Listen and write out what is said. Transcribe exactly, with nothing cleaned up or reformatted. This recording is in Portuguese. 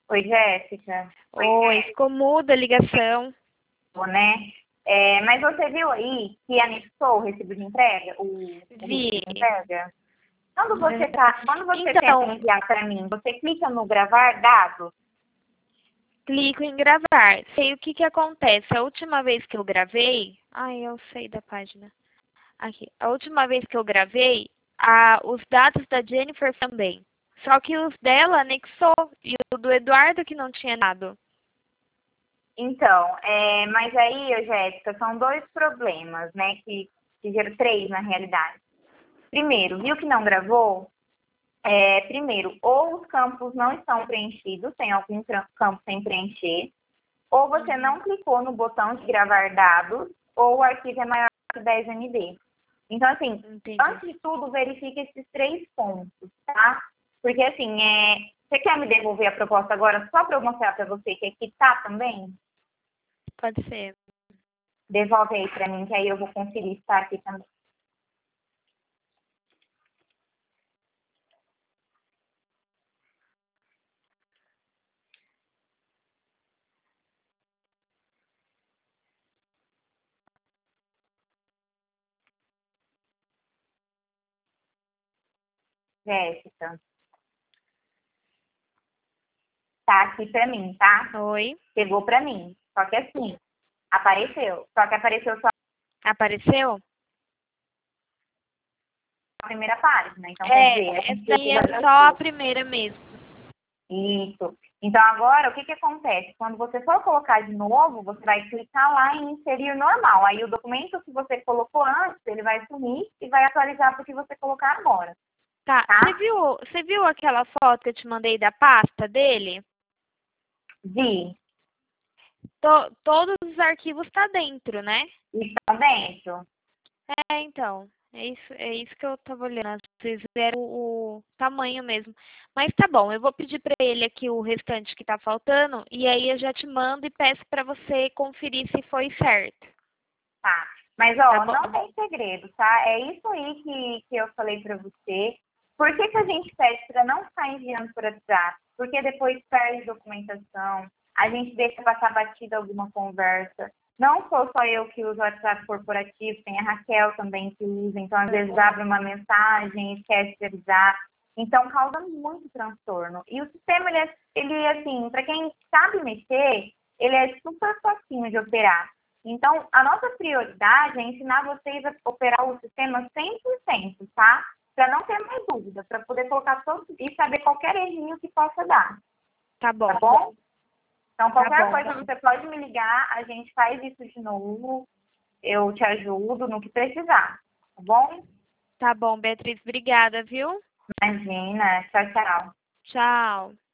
Oi, Jéssica. Oi, ficou muda a ligação. Né? É, mas você viu aí que anexou o recibo de entrega? O, o Vi. recibo de entrega? Quando você, tá, quando você Então, tenta enviar para mim, você clica no gravar dados? clico em gravar. Sei o que que acontece. A última vez que eu gravei... Ai, eu sei da página. Aqui. A última vez que eu gravei, a, os dados da Jennifer também. Só que os dela anexou e o do Eduardo que não tinha dado. Então, é, mas aí, Jéssica, são dois problemas, né? Que, que geram três, na realidade. Primeiro, viu que não gravou? É, primeiro, ou os campos não estão preenchidos, tem algum campo sem preencher, ou você Uhum. não clicou no botão de gravar dados, ou o arquivo é maior que dez M B. Então, assim, Entendi. antes de tudo, verifique esses três pontos, tá? Porque, assim, é... você quer me devolver a proposta agora só para eu mostrar para você que aqui tá também? Pode ser. Devolve aí para mim, que aí eu vou conferir se tá aqui também. Jéssica, tá aqui para mim, tá? Oi. Chegou para mim. Só que assim, apareceu. Só que apareceu só Apareceu? a primeira página. Então, quer dizer, a É, gente essa aí precisa é ver só a tudo. primeira mesmo. Isso. Então, agora, o que, que acontece? Quando você for colocar de novo, você vai clicar lá em inserir normal. Aí, o documento que você colocou antes, ele vai sumir e vai atualizar para o que você colocar agora. Tá, Tá? você viu, você viu aquela foto que eu te mandei da pasta dele? Vi. To- todos os arquivos tá dentro, né? Estão dentro? É, então. É isso, é isso que eu tava olhando. Vocês fizeram o, o tamanho mesmo. Mas tá bom, eu vou pedir pra ele aqui o restante que tá faltando e aí eu já te mando e peço pra você conferir se foi certo. Tá. Mas, Tá ó, bom? não tem segredo, tá? É isso aí que, que eu falei para você. Por que, que a gente pede para não ficar enviando por WhatsApp? Porque depois perde documentação, a gente deixa passar batida alguma conversa. Não sou só eu que uso o WhatsApp corporativo, tem a Raquel também que usa. Então, às vezes, abre uma mensagem, esquece de avisar. Então, causa muito transtorno. E o sistema, ele, é, ele assim, para quem sabe mexer, ele é super facinho de operar. Então, a nossa prioridade é ensinar vocês a operar o sistema cem por cento, tá? Para não ter mais dúvida, para poder colocar todos e saber qualquer errinho que possa dar. Tá bom. Tá bom? Então, Tá qualquer bom. coisa você pode me ligar, a gente faz isso de novo, eu te ajudo no que precisar. Tá bom? Tá bom, Beatriz, obrigada, viu? Imagina. Tchau, tchau. Tchau.